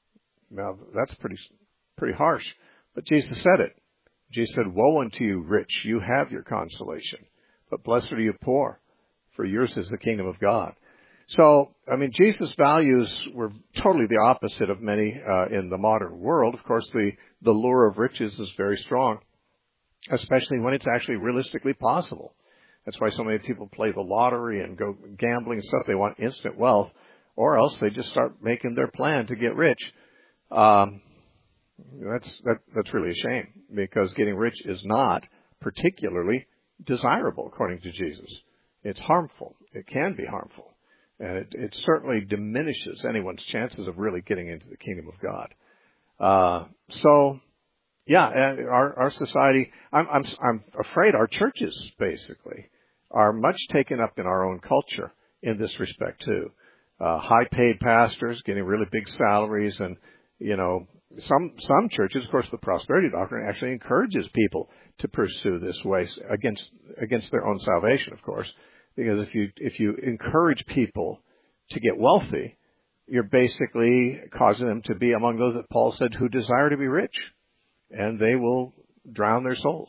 Now, that's pretty, pretty harsh, but Jesus said it. Jesus said, woe unto you, rich, you have your consolation, but blessed are you poor, for yours is the kingdom of God. So, I mean, Jesus' values were totally the opposite of many uh, in the modern world. Of course, the, the lure of riches is very strong, especially when it's actually realistically possible. That's why so many people play the lottery and go gambling and stuff. They want instant wealth, or else they just start making their plan to get rich. Um, that's that, that's really a shame, because getting rich is not particularly desirable, according to Jesus. It's harmful. It can be harmful. And it, it certainly diminishes anyone's chances of really getting into the kingdom of God. Uh, so, yeah, our, our society, I'm, I'm, I'm afraid our churches, basically, are much taken up in our own culture in this respect, too. Uh, high-paid pastors getting really big salaries, and, you know, some, some churches, of course, the prosperity doctrine actually encourages people to pursue this way against, against their own salvation, of course. Because if you if you encourage people to get wealthy, you're basically causing them to be among those that Paul said who desire to be rich, and they will drown their souls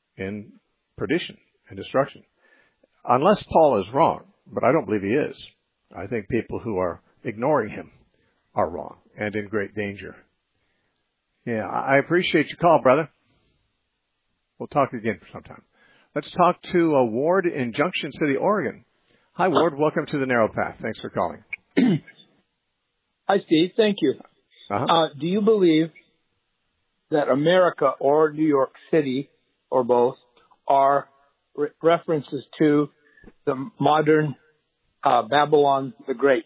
in perdition and destruction. Unless Paul is wrong, but I don't believe he is. I think people who are ignoring him are wrong and in great danger. Yeah, I appreciate your call, brother. We'll talk again for some time. Let's talk to uh, Ward in Junction City, Oregon. Hi, Ward. Welcome to the Narrow Path. Thanks for calling. Hi, Steve. Thank you. Uh-huh. Uh, do you believe that America or New York City, or both, are re- references to the modern uh, Babylon the Great?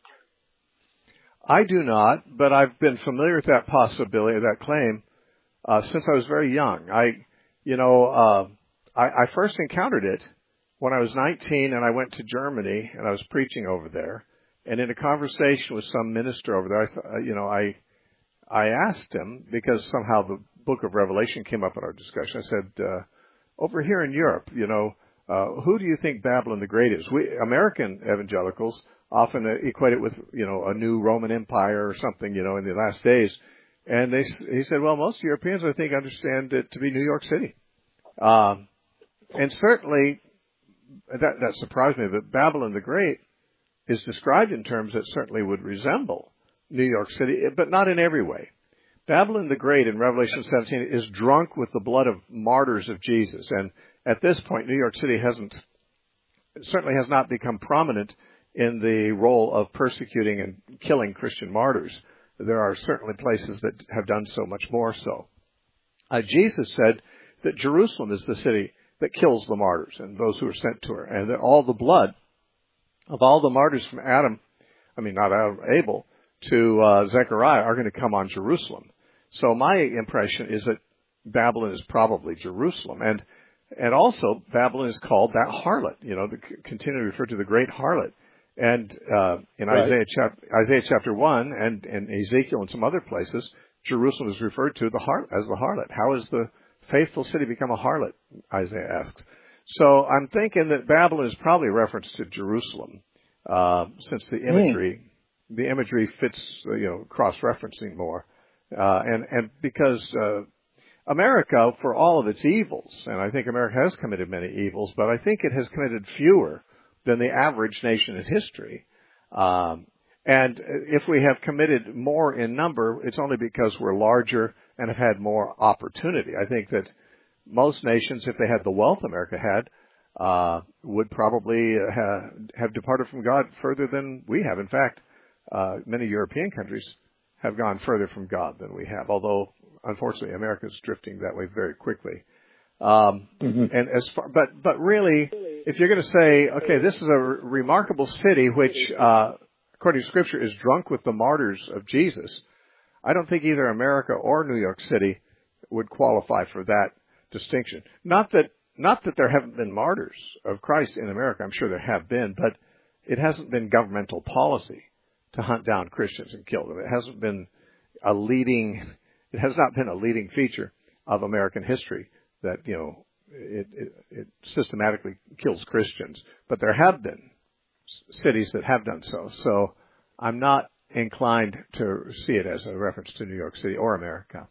I do not, but I've been familiar with that possibility, that claim, uh, since I was very young. I, you know, uh, I, I first encountered it when I was nineteen, and I went to Germany, and I was preaching over there. And in a conversation with some minister over there, I, th- you know, I I asked him, because somehow the book of Revelation came up in our discussion. I said, uh, over here in Europe, you know, uh, who do you think Babylon the Great is? We American evangelicals often equate it with, you know, a new Roman Empire or something, you know, in the last days. And they, he said, well, most Europeans, I think, understand it to be New York City. Um, and certainly, that, that surprised me, but Babylon the Great is described in terms that certainly would resemble New York City, but not in every way. Babylon the Great in Revelation seventeen is drunk with the blood of martyrs of Jesus. And at this point, New York City hasn't, certainly has not become prominent in the role of persecuting and killing Christian martyrs. There are certainly places that have done so, much more so. Uh, Jesus said that Jerusalem is the city that kills the martyrs and those who are sent to her, and that all the blood of all the martyrs from Adam, I mean not Adam, Abel, to uh, Zechariah are going to come on Jerusalem. So my impression is that Babylon is probably Jerusalem, and and also Babylon is called that harlot. You know, the, continually referred to the great harlot. And uh, in right. Isaiah, chap- Isaiah chapter one and, and Ezekiel and some other places, Jerusalem is referred to the har- as the harlot. How has the faithful city become a harlot? Isaiah asks. So I'm thinking that Babylon is probably a reference to Jerusalem, uh, since the imagery, mm. the imagery fits, uh, you know, cross-referencing more, uh, and and because uh, America, for all of its evils, and I think America has committed many evils, but I think it has committed fewer than the average nation in history. Um, and if we have committed more in number, it's only because we're larger and have had more opportunity. I think that most nations, if they had the wealth America had, uh, would probably ha- have departed from God further than we have. In fact, uh, many European countries have gone further from God than we have, although, unfortunately, America is drifting that way very quickly. Um, mm-hmm. And as far, but, but really, if you're going to say, okay, this is a re- remarkable city which, uh, according to Scripture, is drunk with the martyrs of Jesus, I don't think either America or New York City would qualify for that distinction. Not that, not that there haven't been martyrs of Christ in America. I'm sure there have been, but it hasn't been governmental policy to hunt down Christians and kill them. It hasn't been a leading, it has not been a leading feature of American history that, you know, it, it, it systematically kills Christians. But there have been cities that have done so. So I'm not inclined to see it as a reference to New York City or America.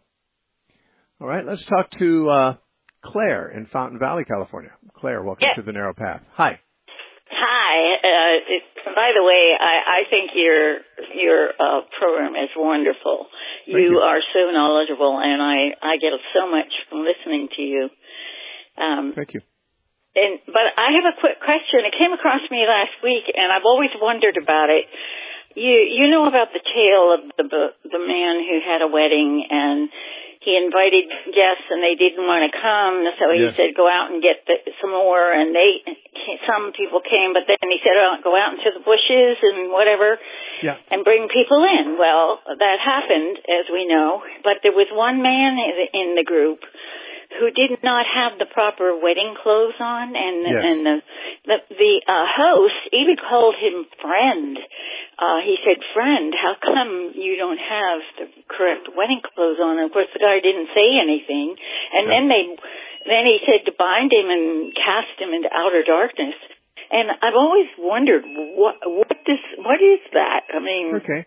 All right, let's talk to uh, Claire in Fountain Valley, California. Claire, welcome yes. to the Narrow Path. Hi. Hi. Uh, it, by the way, I, I think your your uh, program is wonderful. You, you are so knowledgeable, and I, I get so much from listening to you. Um, Thank you. And but I have a quick question. It came across me last week, and I've always wondered about it. You you know about the tale of the the man who had a wedding, and he invited guests, and they didn't want to come, so he yes. said, go out and get the, some more, and they, some people came, but then he said, oh, go out into the bushes and whatever, yeah. and bring people in. Well, that happened, as we know, but there was one man in the group who did not have the proper wedding clothes on, and yes. and the the, the uh, host even called him friend. Uh, he said, friend, how come you don't have the correct wedding clothes on? And of course, the guy didn't say anything. And yeah. then they, then he said to bind him and cast him into outer darkness. And I've always wondered, what, what this, what is that? I mean. Okay.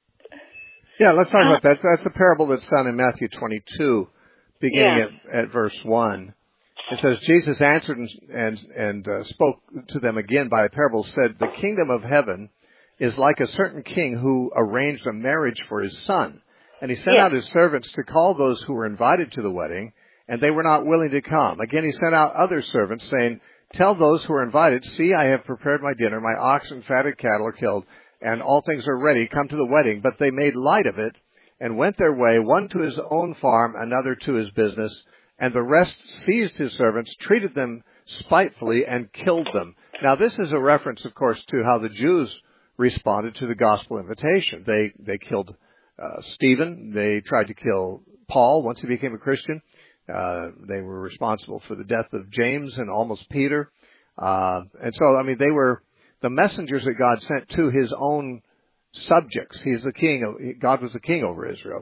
Yeah, let's talk uh, about that. That's the parable that's found in Matthew twenty-two, beginning yeah. at, at verse one. It says, Jesus answered and, and, and uh, spoke to them again by a parable, said, the kingdom of heaven is like a certain king who arranged a marriage for his son. And he sent yes. out his servants to call those who were invited to the wedding, and they were not willing to come. Again, he sent out other servants, saying, tell those who are invited, see, I have prepared my dinner, my oxen, fatted cattle are killed, and all things are ready, come to the wedding. But they made light of it and went their way, one to his own farm, another to his business, and the rest seized his servants, treated them spitefully, and killed them. Now, this is a reference, of course, to how the Jews responded to the gospel invitation. They they killed uh, Stephen. They tried to kill Paul once he became a Christian. Uh, they were responsible for the death of James and almost Peter. Uh, and so, I mean, they were the messengers that God sent to his own subjects. He's the king. Of, God was the king over Israel.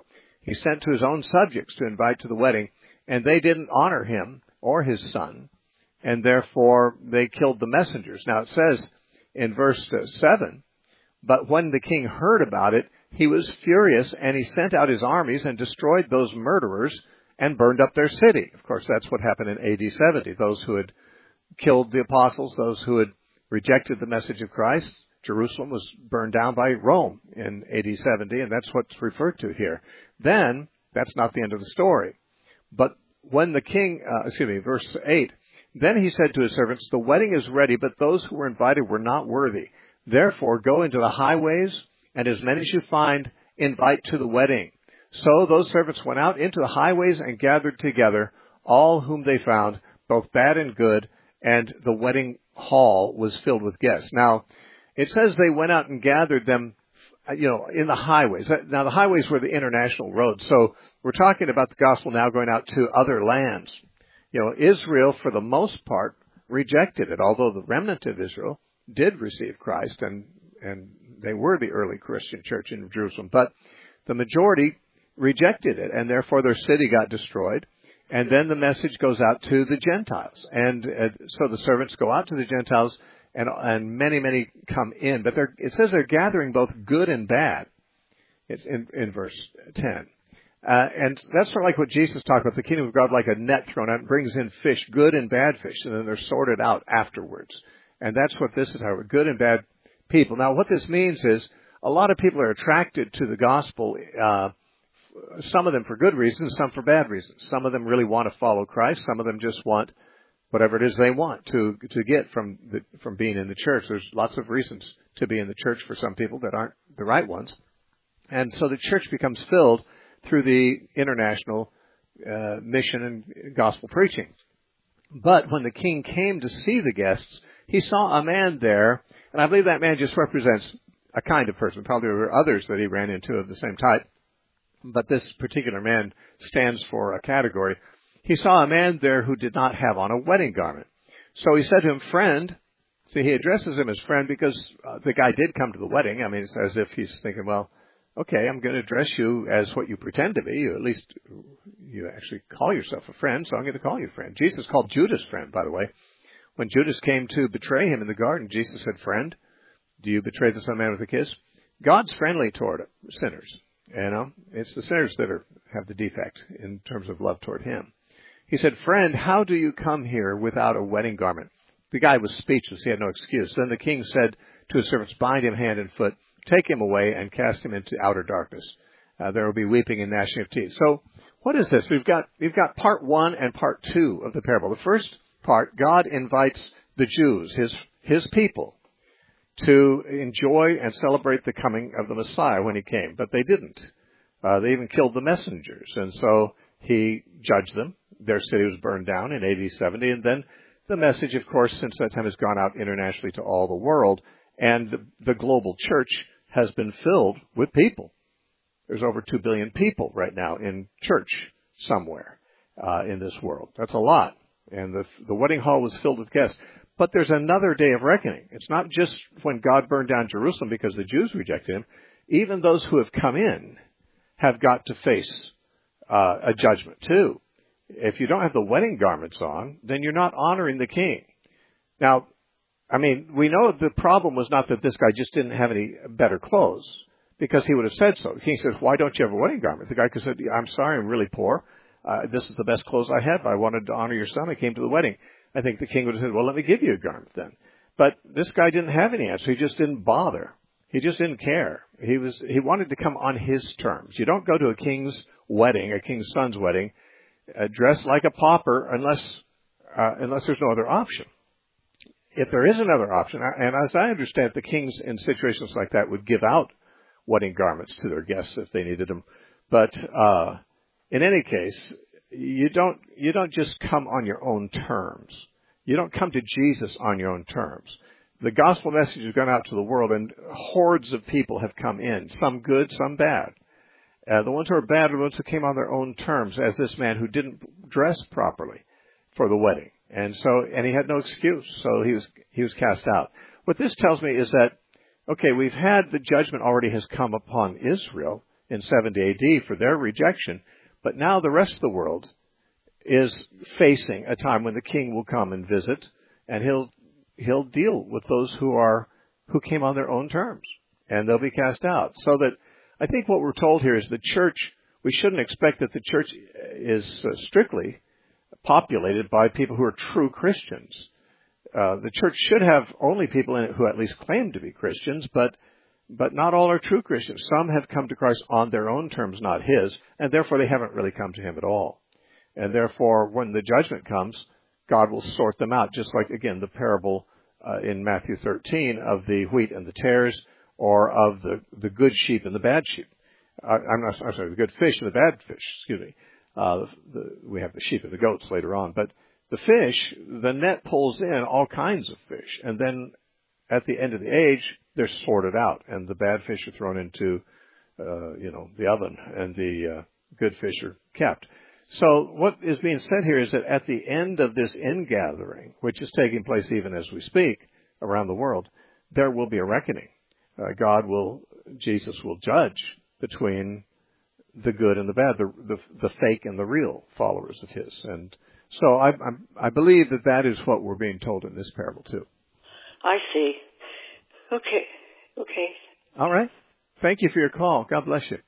He sent to his own subjects to invite to the wedding, and they didn't honor him or his son, and therefore they killed the messengers. Now it says in verse seven, but when the king heard about it, he was furious, and he sent out his armies and destroyed those murderers and burned up their city. Of course, that's what happened in A D seventy. Those who had killed the apostles, those who had rejected the message of Christ, Jerusalem was burned down by Rome in A D seventy, and that's what's referred to here. Then, that's not the end of the story. But when the king, uh, excuse me, verse eight, then he said to his servants, the wedding is ready, but those who were invited were not worthy. Therefore, go into the highways, and as many as you find, invite to the wedding. So those servants went out into the highways and gathered together all whom they found, both bad and good, and the wedding hall was filled with guests. Now, it says they went out and gathered them, you know, in the highways. Now, the highways were the international roads. So we're talking about the gospel now going out to other lands. You know, Israel, for the most part, rejected it, although the remnant of Israel did receive Christ, and, and they were the early Christian church in Jerusalem. But the majority rejected it, and therefore their city got destroyed. And then the message goes out to the Gentiles. And uh, so the servants go out to the Gentiles, and, and many, many come in. But they're, it says they're gathering both good and bad. It's in, in verse ten. Uh, and that's sort of like what Jesus talked about, the kingdom of God like a net thrown out and brings in fish, good and bad fish, and then they're sorted out afterwards. And that's what this is about, good and bad people. Now, what this means is a lot of people are attracted to the gospel, uh, some of them for good reasons, some for bad reasons. Some of them really want to follow Christ. Some of them just want whatever it is they want to to get from the, from being in the church. There's lots of reasons to be in the church for some people that aren't the right ones. And so the church becomes filled through the international uh, mission and gospel preaching. But when the king came to see the guests, he saw a man there, and I believe that man just represents a kind of person. Probably there were others that he ran into of the same type, but this particular man stands for a category. He saw a man there who did not have on a wedding garment. So he said to him, friend. See, he addresses him as friend because uh, the guy did come to the wedding. I mean, it's as if he's thinking, well, okay, I'm going to address you as what you pretend to be. You at least, you actually call yourself a friend, so I'm going to call you friend. Jesus called Judas friend, by the way. When Judas came to betray him in the garden, Jesus said, friend, do you betray the Son of Man with a kiss? God's friendly toward sinners. You know, it's the sinners that are, have the defect in terms of love toward him. He said, friend, how do you come here without a wedding garment? The guy was speechless. He had no excuse. Then the king said to his servants, bind him hand and foot, take him away, and cast him into outer darkness. Uh, there will be weeping and gnashing of teeth. So what is this? We've got, we've got part one and part two of the parable. The first part, God invites the Jews, his, his people, to enjoy and celebrate the coming of the Messiah when he came. But they didn't. Uh, they even killed the messengers. And so he judged them. Their city was burned down in A D seventy. And then the message, of course, since that time has gone out internationally to all the world. And the, the global church has been filled with people. There's over two billion people right now in church somewhere uh, in this world. That's a lot. And the, the wedding hall was filled with guests. But there's another day of reckoning. It's not just when God burned down Jerusalem because the Jews rejected him. Even those who have come in have got to face uh, a judgment too. If you don't have the wedding garments on, then you're not honoring the king. Now, I mean, we know the problem was not that this guy just didn't have any better clothes, because he would have said so. The king says, why don't you have a wedding garment? The guy could have said, I'm sorry, I'm really poor. Uh, this is the best clothes I have. I wanted to honor your son. I came to the wedding. I think the king would have said, well, let me give you a garment then. But this guy didn't have any answer. He just didn't bother. He just didn't care. He was, he wanted to come on his terms. You don't go to a king's wedding, a king's son's wedding, uh, dressed like a pauper unless, uh, unless there's no other option. If there is another option, and as I understand, the kings in situations like that would give out wedding garments to their guests if they needed them. But, uh, in any case, you don't, you don't just come on your own terms. You don't come to Jesus on your own terms. The gospel message has gone out to the world, and hordes of people have come in, some good, some bad. Uh, the ones who are bad are the ones who came on their own terms, as this man who didn't dress properly for the wedding. And so, and he had no excuse, so he was, he was cast out. What this tells me is that, okay, we've had the judgment already has come upon Israel in seventy A D for their rejection. But now the rest of the world is facing a time when the king will come and visit, and he'll he'll deal with those who are who came on their own terms, and they'll be cast out. So that I think what we're told here is the church, we shouldn't expect that the church is uh, strictly populated by people who are true Christians. Uh, the church should have only people in it who at least claim to be Christians, but but not all are true Christians. Some have come to Christ on their own terms, not his, and therefore they haven't really come to him at all. And therefore, when the judgment comes, God will sort them out, just like, again, the parable uh, in Matthew thirteen of the wheat and the tares, or of the, the good sheep and the bad sheep. Uh, I'm not I'm sorry, the good fish and the bad fish, excuse me. Uh, the, we have the sheep and the goats later on. But the fish, the net pulls in all kinds of fish. And then at the end of the age, they're sorted out. And the bad fish are thrown into, uh, you know, the oven. And the uh, good fish are kept. So what is being said here is that at the end of this ingathering, which is taking place even as we speak around the world, there will be a reckoning. Uh, God will, Jesus will judge between the good and the bad, the, the the fake and the real followers of his. And so I, I, I believe that that is what we're being told in this parable too. I see. Okay. Okay. All right. Thank you for your call. God bless you.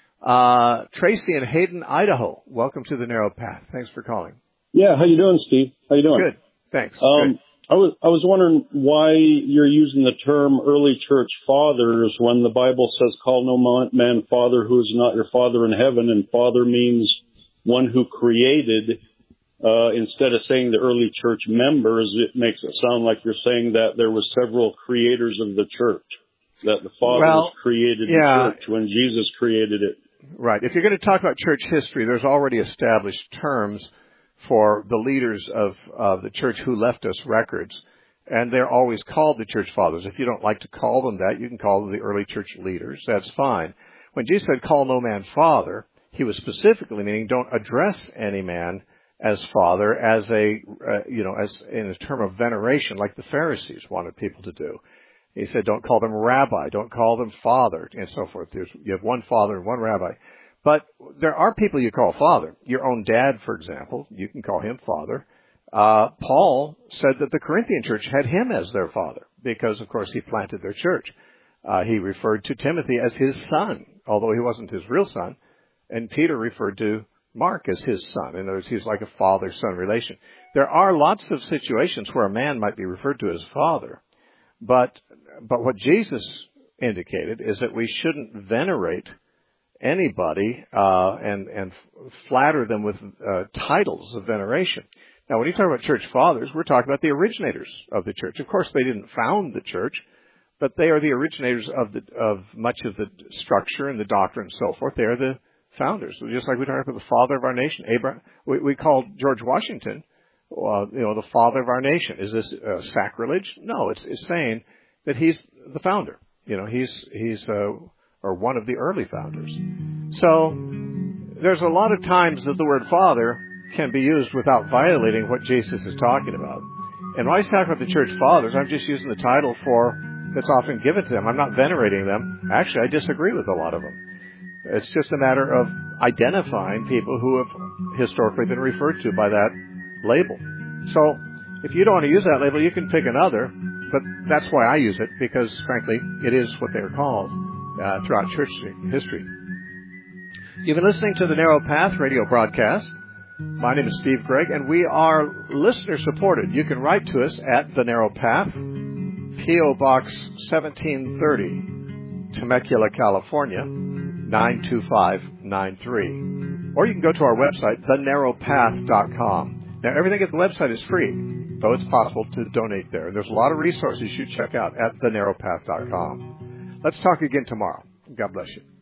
Uh, Tracy in Hayden, Idaho. Welcome to the Narrow Path. Thanks for calling. Yeah, how you doing, Steve? How you doing? Good. Thanks. Um, Good. I was I was wondering why you're using the term early church fathers when the Bible says, "Call no man father who is not your father in heaven," and father means one who created. Uh, instead of saying the early church members, it makes it sound like you're saying that there was several creators of the church, that the fathers well, created yeah. the church when Jesus created it. Right. If you're going to talk about church history, there's already established terms for the leaders of, of the church who left us records, and they're always called the church fathers. If you don't like to call them that, you can call them the early church leaders. That's fine. When Jesus said, "Call no man father," he was specifically meaning don't address any man as father, as a, uh, you know, as in a term of veneration, like the Pharisees wanted people to do. He said, don't call them rabbi, don't call them father, and so forth. There's, you have one father and one rabbi. But there are people you call father. Your own dad, for example, you can call him father. Uh, Paul said that the Corinthian church had him as their father because, of course, he planted their church. Uh, he referred to Timothy as his son, although he wasn't his real son. And Peter referred to Mark as his son. In other words, he's like a father-son relation. There are lots of situations where a man might be referred to as father. But but what Jesus indicated is that we shouldn't venerate anybody uh, and and flatter them with uh, titles of veneration. Now, when you talk about church fathers, we're talking about the originators of the church. Of course, they didn't found the church, but they are the originators of the of much of the structure and the doctrine and so forth. They are the founders. So just like we talk about the father of our nation, Abraham, we, we called George Washington, uh, you know, the father of our nation. Is this uh, sacrilege? No, it's, it's saying that he's the founder. You know, he's he's uh, or one of the early founders. So there's a lot of times that the word father can be used without violating what Jesus is talking about. And when I talk about the church fathers, I'm just using the title for that's often given to them. I'm not venerating them. Actually, I disagree with a lot of them. It's just a matter of identifying people who have historically been referred to by that label. So if you don't want to use that label, you can pick another, but that's why I use it, because, frankly, it is what they're called uh, throughout church history. You've been listening to the Narrow Path radio broadcast. My name is Steve Gregg, and we are listener-supported. You can write to us at The Narrow Path, P O. Box seventeen thirty, Temecula, California, nine two five nine three. Or you can go to our website, the narrow path dot com. Now, everything at the website is free, though it's possible to donate there. And there's a lot of resources you should check out at the narrow path dot com. Let's talk again tomorrow. God bless you.